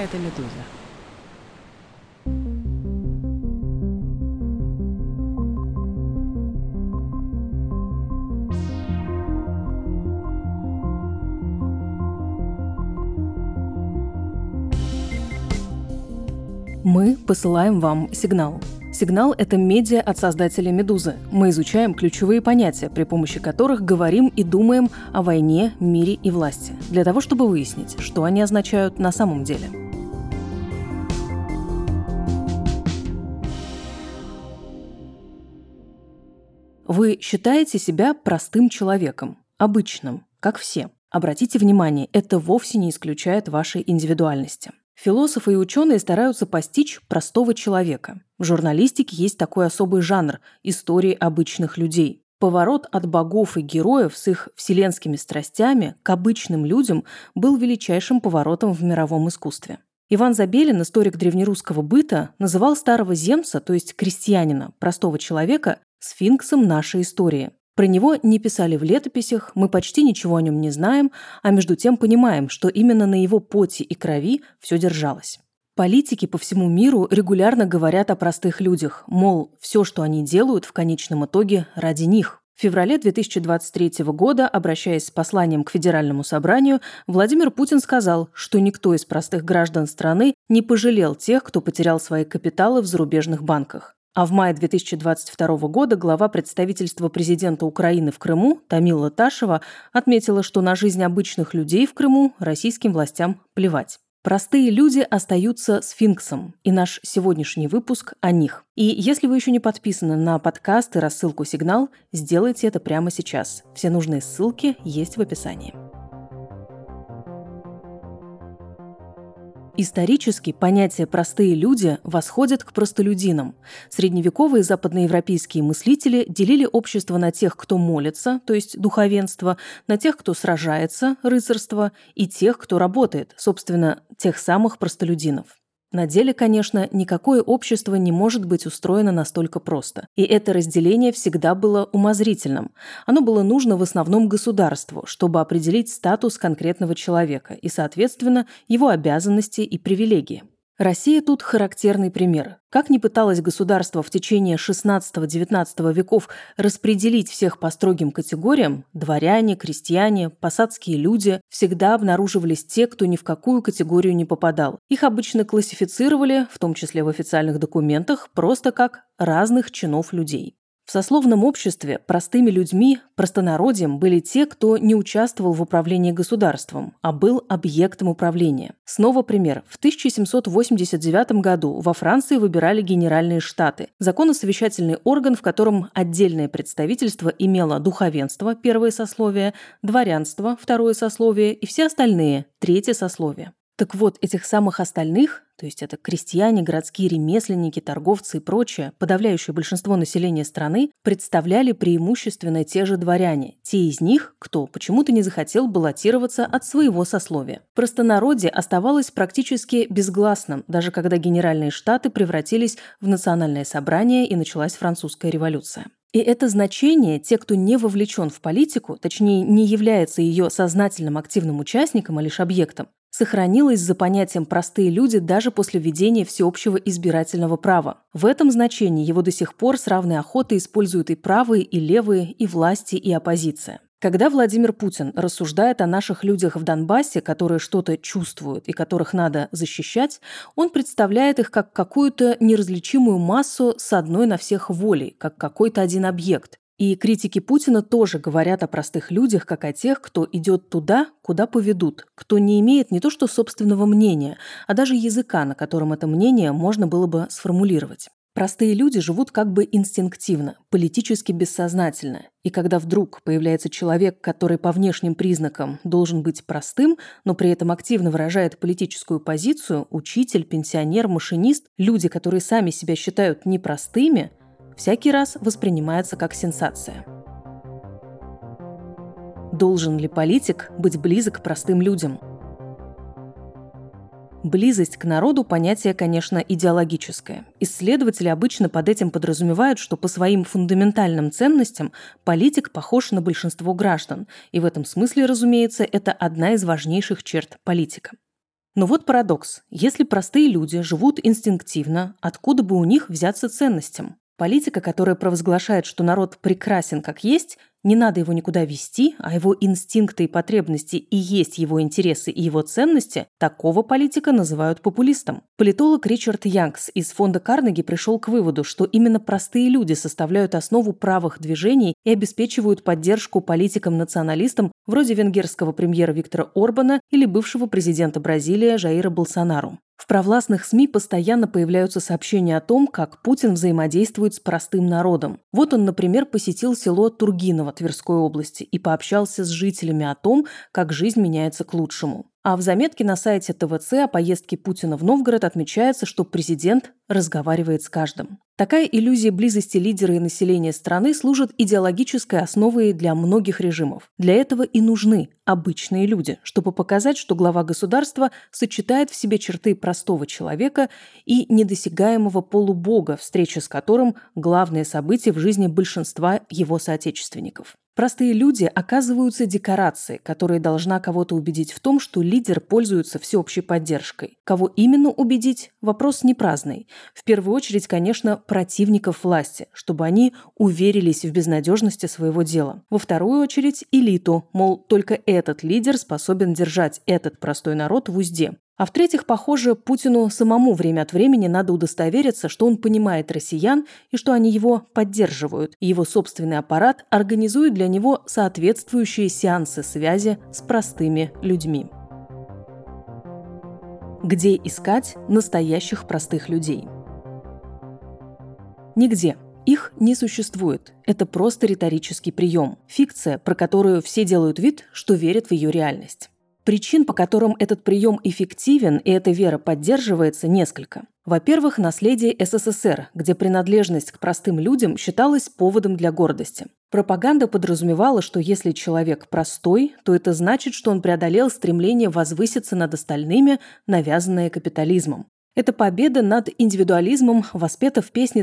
это «Медуза». Мы посылаем вам сигнал. Сигнал – это медиа от создателя «Медузы». Мы изучаем ключевые понятия, при помощи которых говорим и думаем о войне, мире и власти, для того, чтобы выяснить, что они означают на самом деле. Вы считаете себя простым человеком, обычным, как все. Обратите внимание, это вовсе не исключает вашей индивидуальности. Философы и ученые стараются постичь простого человека. В журналистике есть такой особый жанр – истории обычных людей. Поворот от богов и героев с их вселенскими страстями к обычным людям был величайшим поворотом в мировом искусстве. Иван Забелин, историк древнерусского быта, называл старого земца, то есть крестьянина, простого человека, сфинксом нашей истории. Про него не писали в летописях, мы почти ничего о нем не знаем, а между тем понимаем, что именно на его поте и крови все держалось. Политики по всему миру регулярно говорят о простых людях, мол, все, что они делают, в конечном итоге ради них. В феврале 2023 года, обращаясь с посланием к Федеральному собранию, Владимир Путин сказал, что никто из простых граждан страны не пожалел тех, кто потерял свои капиталы в зарубежных банках. А в мае 2022 года глава представительства президента Украины в Крыму Тамила Ташева отметила, что на жизнь обычных людей в Крыму российским властям плевать. Простые люди остаются сфинксом, и наш сегодняшний выпуск о них. И если вы еще не подписаны на подкаст и рассылку «Сигнал», сделайте это прямо сейчас. Все нужные ссылки есть в описании. Исторически понятие «простые люди» восходит к простолюдинам. Средневековые западноевропейские мыслители делили общество на тех, кто молится, то есть духовенство, на тех, кто сражается, рыцарство, и тех, кто работает, собственно, тех самых простолюдинов. На деле, конечно, никакое общество не может быть устроено настолько просто. И это разделение всегда было умозрительным. Оно было нужно в основном государству, чтобы определить статус конкретного человека и, соответственно, его обязанности и привилегии. Россия тут характерный пример. Как ни пыталось государство в течение XVI-XIX веков распределить всех по строгим категориям – дворяне, крестьяне, посадские люди – всегда обнаруживались те, кто ни в какую категорию не попадал. Их обычно классифицировали, в том числе в официальных документах, просто как разных чинов людей. В сословном обществе простыми людьми, простонародьем были те, кто не участвовал в управлении государством, а был объектом управления. Снова пример. В 1789 году во Франции выбирали Генеральные Штаты – законосовещательный орган, в котором отдельное представительство имело духовенство – первое сословие, дворянство – второе сословие и все остальные – третье сословие. Так вот, этих самых остальных, то есть это крестьяне, городские ремесленники, торговцы и прочее, подавляющее большинство населения страны, представляли преимущественно те же дворяне, те из них, кто почему-то не захотел баллотироваться от своего сословия. Простонародье оставалось практически безгласным, даже когда Генеральные Штаты превратились в национальное собрание и началась Французская революция. И это значение те, кто не вовлечен в политику, точнее не является ее сознательным активным участником, а лишь объектом, сохранилось за понятием «простые люди» даже после введения всеобщего избирательного права. В этом значении его до сих пор с равной охотой используют и правые, и левые, и власти, и оппозиция. Когда Владимир Путин рассуждает о наших людях в Донбассе, которые что-то чувствуют и которых надо защищать, он представляет их как какую-то неразличимую массу с одной на всех волей, как какой-то один объект. И критики Путина тоже говорят о простых людях, как о тех, кто идет туда, куда поведут, кто не имеет не то что собственного мнения, а даже языка, на котором это мнение можно было бы сформулировать. Простые люди живут как бы инстинктивно, политически бессознательно. И когда вдруг появляется человек, который по внешним признакам должен быть простым, но при этом активно выражает политическую позицию, учитель, пенсионер, машинист, люди, которые сами себя считают непростыми, всякий раз воспринимается как сенсация. Должен ли политик быть близок к простым людям? Близость к народу – понятие, конечно, идеологическое. Исследователи обычно под этим подразумевают, что по своим фундаментальным ценностям политик похож на большинство граждан, и в этом смысле, разумеется, это одна из важнейших черт политика. Но вот парадокс. Если простые люди живут инстинктивно, откуда бы у них взяться ценностям? Политика, которая провозглашает, что народ прекрасен как есть, не надо его никуда вести, а его инстинкты и потребности и есть его интересы и его ценности, такого политика называют популистом. Политолог Ричард Янкс из фонда Карнеги пришел к выводу, что именно простые люди составляют основу правых движений и обеспечивают поддержку политикам-националистам вроде венгерского премьера Виктора Орбана или бывшего президента Бразилии Жаира Болсонару. В провластных СМИ постоянно появляются сообщения о том, как Путин взаимодействует с простым народом. Вот он, например, посетил село Тургиново Тверской области и пообщался с жителями о том, как жизнь меняется к лучшему. А в заметке на сайте ТВЦ о поездке Путина в Новгород отмечается, что президент разговаривает с каждым. Такая иллюзия близости лидера и населения страны служит идеологической основой для многих режимов. Для этого и нужны обычные люди, чтобы показать, что глава государства сочетает в себе черты простого человека и недосягаемого полубога, встреча с которым – главное событие в жизни большинства его соотечественников. Простые люди оказываются декорацией, которая должна кого-то убедить в том, что лидер пользуется всеобщей поддержкой. Кого именно убедить – вопрос не праздный. В первую очередь, конечно, противников власти, чтобы они уверились в безнадежности своего дела. Во вторую очередь – элиту, мол, только этот лидер способен держать этот простой народ в узде. А в-третьих, похоже, Путину самому время от времени надо удостовериться, что он понимает россиян и что они его поддерживают, и его собственный аппарат организует для него соответствующие сеансы связи с простыми людьми. Где искать настоящих простых людей? Нигде. Их не существует. Это просто риторический прием. Фикция, про которую все делают вид, что верят в ее реальность. Причин, по которым этот прием эффективен и эта вера поддерживается, несколько. Во-первых, наследие СССР, где принадлежность к простым людям считалась поводом для гордости. Пропаганда подразумевала, что если человек простой, то это значит, что он преодолел стремление возвыситься над остальными, навязанное капитализмом. Эта победа над индивидуализмом воспета в песне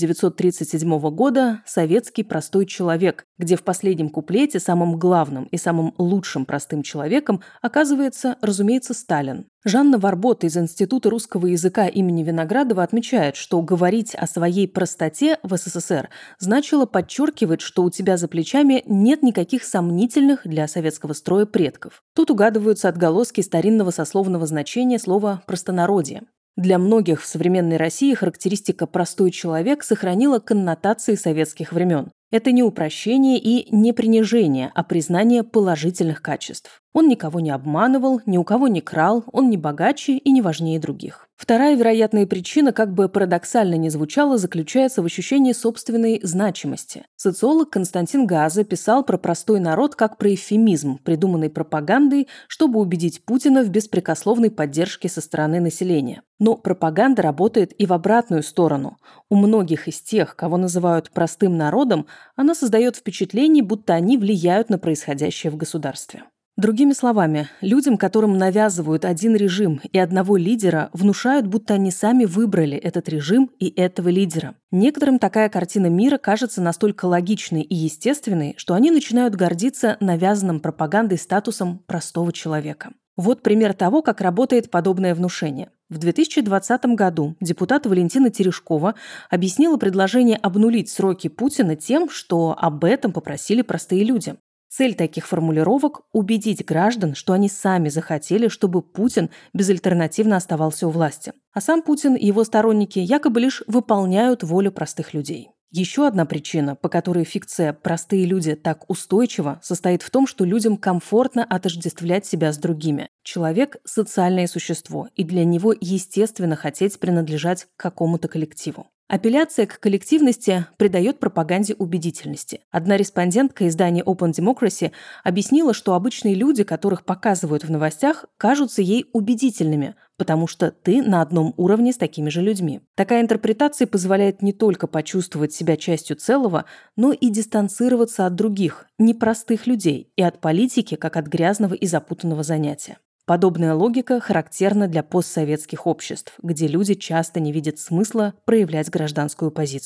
1937 года «Советский простой человек», где в последнем куплете самым главным и самым лучшим простым человеком оказывается, разумеется, Сталин. Жанна Варбот из Института русского языка имени Виноградова отмечает, что говорить о своей простоте в СССР значило подчеркивать, что у тебя за плечами нет никаких сомнительных для советского строя предков. Тут угадываются отголоски старинного сословного значения слова «простонародье». Для многих в современной России характеристика «простой человек» сохранила коннотации советских времен. Это не упрощение и не принижение, а признание положительных качеств. Он никого не обманывал, ни у кого не крал, он не богаче и не важнее других. Вторая вероятная причина, как бы парадоксально ни звучала, заключается в ощущении собственной значимости. Социолог Константин Газа писал про простой народ как про эвфемизм, придуманный пропагандой, чтобы убедить Путина в беспрекословной поддержке со стороны населения. Но пропаганда работает и в обратную сторону. У многих из тех, кого называют простым народом, она создает впечатление, будто они влияют на происходящее в государстве. Другими словами, людям, которым навязывают один режим и одного лидера, внушают, будто они сами выбрали этот режим и этого лидера. Некоторым такая картина мира кажется настолько логичной и естественной, что они начинают гордиться навязанным пропагандой статусом простого человека. Вот пример того, как работает подобное внушение. В 2020 году депутат Валентина Терешкова объяснила предложение обнулить сроки Путина тем, что об этом попросили простые люди. Цель таких формулировок – убедить граждан, что они сами захотели, чтобы Путин безальтернативно оставался у власти. А сам Путин и его сторонники якобы лишь выполняют волю простых людей. Еще одна причина, по которой фикция «простые люди» так устойчива, состоит в том, что людям комфортно отождествлять себя с другими. Человек – социальное существо, и для него естественно хотеть принадлежать к какому-то коллективу. Апелляция к коллективности придает пропаганде убедительности. Одна респондентка издания Open Democracy объяснила, что обычные люди, которых показывают в новостях, кажутся ей убедительными, потому что ты на одном уровне с такими же людьми. Такая интерпретация позволяет не только почувствовать себя частью целого, но и дистанцироваться от других, непростых людей, и от политики, как от грязного и запутанного занятия. Подобная логика характерна для постсоветских обществ, где люди часто не видят смысла проявлять гражданскую позицию.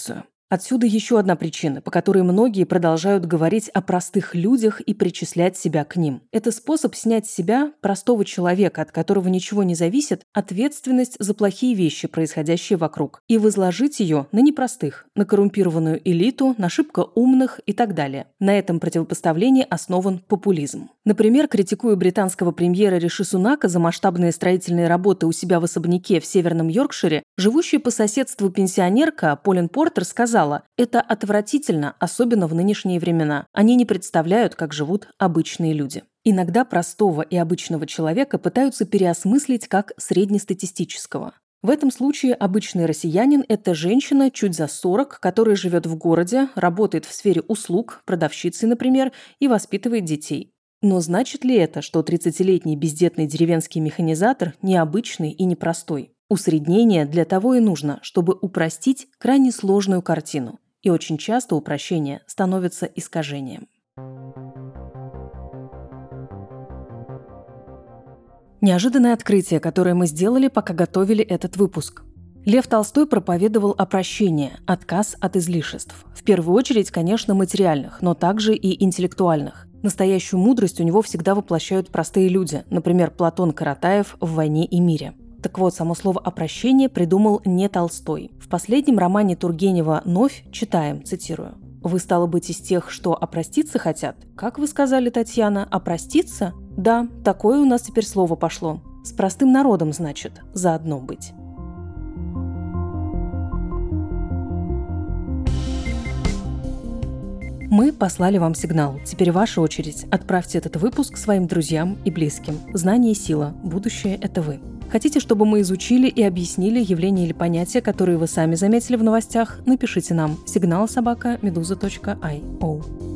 Отсюда еще одна причина, по которой многие продолжают говорить о простых людях и причислять себя к ним. Это способ снять с себя, простого человека, от которого ничего не зависит, ответственность за плохие вещи, происходящие вокруг, и возложить ее на непростых, на коррумпированную элиту, на шибко умных и так далее. На этом противопоставлении основан популизм. Например, критикуя британского премьера Риши Сунака за масштабные строительные работы у себя в особняке в Северном Йоркшире, живущая по соседству пенсионерка Полин Портер сказала: «Это отвратительно, особенно в нынешние времена. Они не представляют, как живут обычные люди». Иногда простого и обычного человека пытаются переосмыслить как среднестатистического. В этом случае обычный россиянин – это женщина чуть за 40, которая живет в городе, работает в сфере услуг, продавщицей, например, и воспитывает детей. Но значит ли это, что 30-летний бездетный деревенский механизатор необычный и непростой? Усреднение для того и нужно, чтобы упростить крайне сложную картину. И очень часто упрощение становится искажением. Неожиданное открытие, которое мы сделали, пока готовили этот выпуск. Лев Толстой проповедовал о прощении, отказ от излишеств. В первую очередь, конечно, материальных, но также и интеллектуальных. Настоящую мудрость у него всегда воплощают простые люди, например, Платон Каратаев в «Войне и мире». Так вот, само слово «опрощение» придумал не Толстой. В последнем романе Тургенева «Новь» читаем, цитирую: «Вы, стало быть, из тех, что опроститься хотят? Как вы сказали, Татьяна, опроститься? Да, такое у нас теперь слово пошло. С простым народом, значит, заодно быть». Мы послали вам сигнал. Теперь ваша очередь. Отправьте этот выпуск своим друзьям и близким. Знание – сила. Будущее – это вы. Хотите, чтобы мы изучили и объяснили явления или понятия, которые вы сами заметили в новостях? Напишите нам signal@meduza.io.